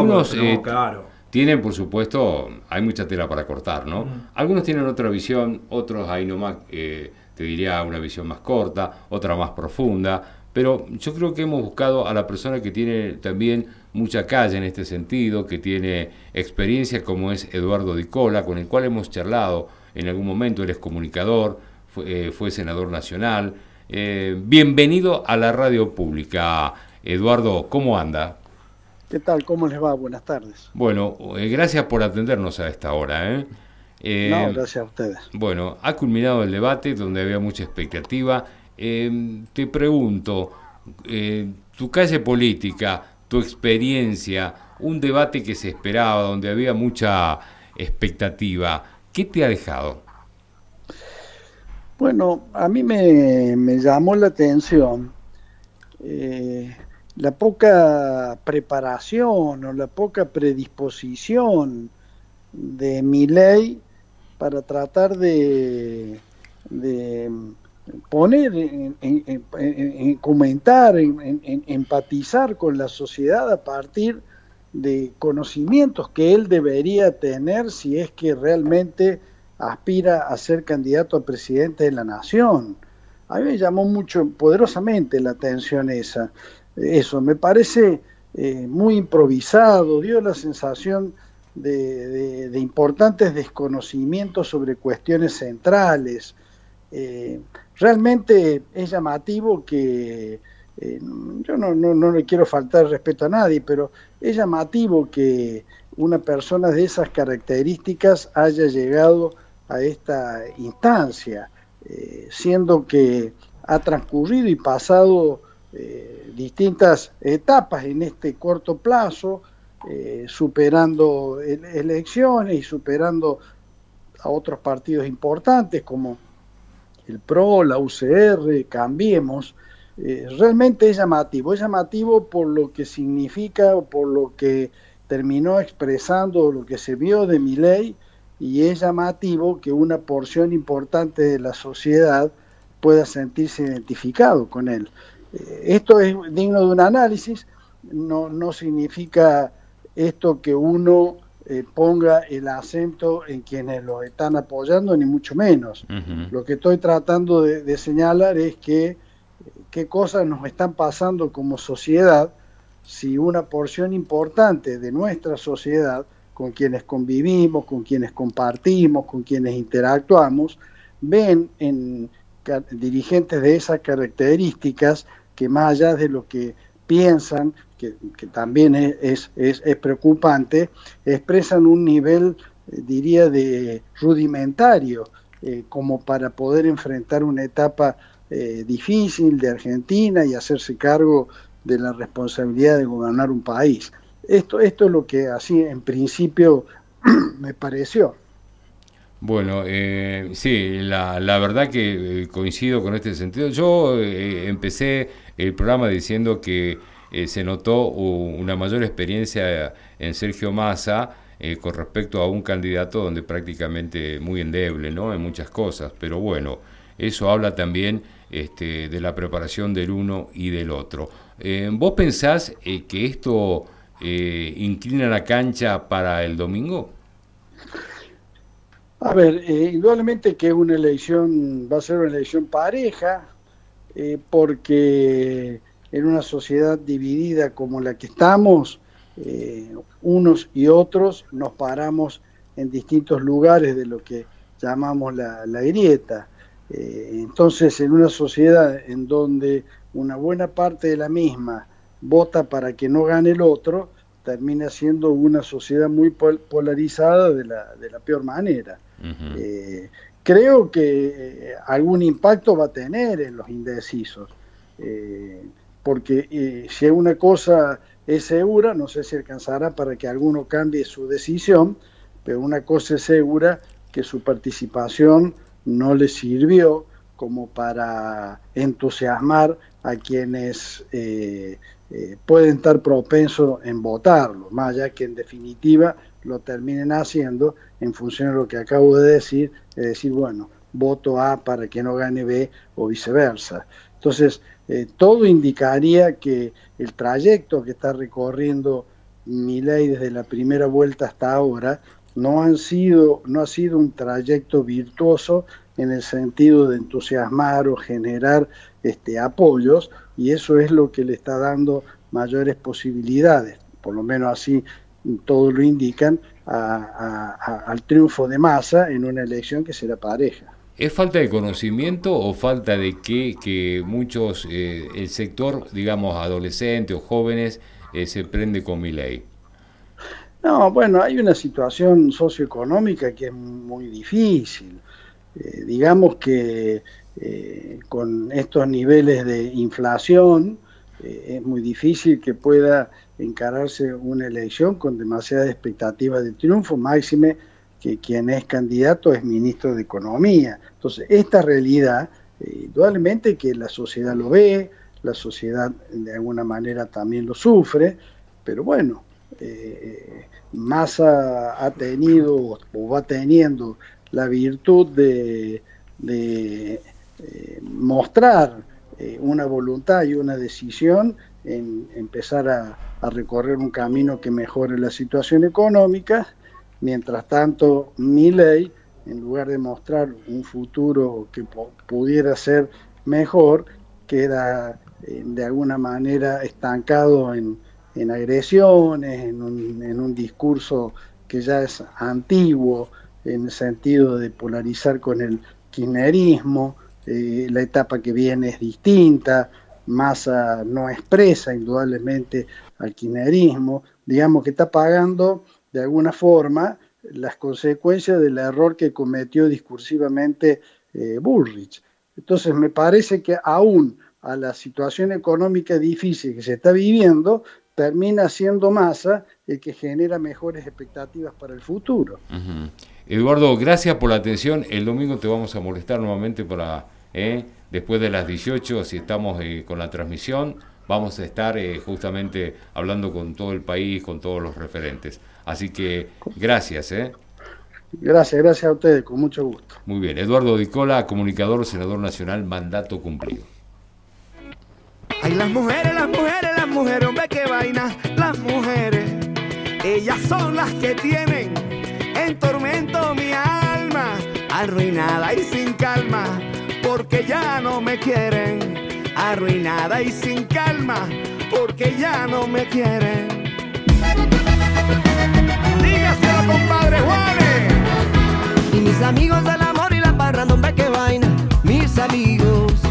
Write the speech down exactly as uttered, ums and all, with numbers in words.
Algunos no, eh, claro. tienen, por supuesto, hay mucha tela para cortar, ¿no? Mm. Algunos tienen otra visión, otros ahí nomás, eh, te diría una visión más corta, otra más profunda, pero yo creo que hemos buscado a la persona que tiene también mucha calle en este sentido, que tiene experiencia como es Eduardo Di Cola, con el cual hemos charlado en algún momento. Él es comunicador, fue, eh, fue senador nacional. Eh, bienvenido a la radio pública, Eduardo, ¿cómo anda? ¿Qué tal? ¿Cómo les va? Buenas tardes. Bueno, eh, gracias por atendernos a esta hora. ¿eh? No, Eh, gracias a ustedes. bueno, ha culminado el debate donde había mucha expectativa. Eh, te pregunto, eh, tu calle política, tu experiencia, un debate que se esperaba, donde había mucha expectativa, ¿qué te ha dejado? Bueno, a mí me, me llamó la atención eh, la poca preparación o la poca predisposición de Milei para tratar de, de poner, en, en, en, en comentar, en, en, empatizar con la sociedad a partir de conocimientos que él debería tener si es que realmente aspira a ser candidato a presidente de la nación. A mí me llamó mucho, poderosamente la atención esa. Eso, me parece eh, muy improvisado, dio la sensación de, de, de importantes desconocimientos sobre cuestiones centrales. Eh, realmente es llamativo que, eh, yo no, no, no le quiero faltar respeto a nadie, pero es llamativo que una persona de esas características haya llegado a esta instancia, eh, siendo que ha transcurrido y pasado eh, distintas etapas en este corto plazo, eh, superando el, elecciones y superando a otros partidos importantes como el P R O, la U C R, Cambiemos. Eh, realmente es llamativo, es llamativo por lo que significa, por lo que terminó expresando, lo que se vio de Milei, y es llamativo que una porción importante de la sociedad pueda sentirse identificado con él. Eh, esto es digno de un análisis, no, no significa esto que uno eh, ponga el acento en quienes lo están apoyando, ni mucho menos. Uh-huh. Lo que estoy tratando de, de señalar es que qué cosas nos están pasando como sociedad si una porción importante de nuestra sociedad, con quienes convivimos, con quienes compartimos, con quienes interactuamos, ven en dirigentes de esas características que, más allá de lo que piensan, que, que también es, es, es preocupante, expresan un nivel, eh, diría, de rudimentario, eh, como para poder enfrentar una etapa eh, difícil de Argentina y hacerse cargo de la responsabilidad de gobernar un país. Esto, esto es lo que así en principio me pareció. Bueno, eh, sí, la, la verdad que eh, coincido con este sentido. Yo eh, empecé el programa diciendo que eh, se notó una mayor experiencia en Sergio Massa eh, con respecto a un candidato donde prácticamente muy endeble, ¿no? En muchas cosas, pero bueno, eso habla también este, de la preparación del uno y del otro. Eh, ¿Vos pensás eh, que esto eh, inclina la cancha para el domingo? A ver, eh, indudablemente que una elección va a ser una elección pareja, eh, porque en una sociedad dividida como la que estamos, eh, unos y otros nos paramos en distintos lugares de lo que llamamos la, la grieta. Eh, entonces, en una sociedad en donde una buena parte de la misma vota para que no gane el otro, termina siendo una sociedad muy pol polarizada de la, de la peor manera. Uh-huh. eh, creo que eh, algún impacto va a tener en los indecisos, eh, porque eh, si una cosa es segura, no sé si alcanzará para que alguno cambie su decisión, pero una cosa es segura, que su participación no le sirvió como para entusiasmar a quienes eh, eh, pueden estar propensos en votarlo, más allá que en definitiva lo terminen haciendo en función de lo que acabo de decir, es decir, bueno, voto A para que no gane B o viceversa. Entonces, eh, todo indicaría que el trayecto que está recorriendo Milei desde la primera vuelta hasta ahora no han sido, no ha sido un trayecto virtuoso en el sentido de entusiasmar o generar este, apoyos, y eso es lo que le está dando mayores posibilidades, por lo menos así todo lo indican, a, a, a, al triunfo de Massa en una elección que será pareja. ¿Es falta de conocimiento o falta de que, que muchos, eh, el sector, digamos, adolescentes o jóvenes, eh, se prende con Milei? No, bueno, hay una situación socioeconómica que es muy difícil. Eh, digamos que eh, con estos niveles de inflación eh, es muy difícil que pueda encararse una elección con demasiadas expectativas de triunfo, máxime que quien es candidato es ministro de Economía. Entonces, esta realidad, eh, indudablemente que la sociedad lo ve, la sociedad de alguna manera también lo sufre, pero bueno, eh, Massa ha tenido o va teniendo la virtud de, de eh, mostrar eh, una voluntad y una decisión en empezar a, a recorrer un camino que mejore la situación económica. Mientras tanto, Milei, en lugar de mostrar un futuro que pudiera ser mejor, queda eh, de alguna manera estancado en, en agresiones, en un, en un discurso que ya es antiguo, en el sentido de polarizar con el kirchnerismo. Eh, la etapa que viene es distinta, Massa no expresa indudablemente al kirchnerismo, digamos que está pagando de alguna forma las consecuencias del error que cometió discursivamente eh, Bullrich. Entonces me parece que aún a la situación económica difícil que se está viviendo, termina siendo Massa el que genera mejores expectativas para el futuro. Uh-huh. Eduardo, gracias por la atención. El domingo te vamos a molestar nuevamente para, eh, después de las dieciocho, si estamos eh, con la transmisión, vamos a estar eh, justamente hablando con todo el país, con todos los referentes. Así que gracias. ¿eh? Gracias, gracias a ustedes, con mucho gusto. Muy bien. Eduardo Dicola, comunicador, senador nacional, mandato cumplido. Ay, las mujeres, las mujeres, las mujeres, hombre, qué vaina, las mujeres, ellas son las que tienen en tormento mi alma, arruinada y sin calma, porque ya no me quieren, arruinada y sin calma, porque ya no me quieren. Dígaselo, compadre Juanes. Y mis amigos del amor y la parranda, hombre, qué vaina, mis amigos.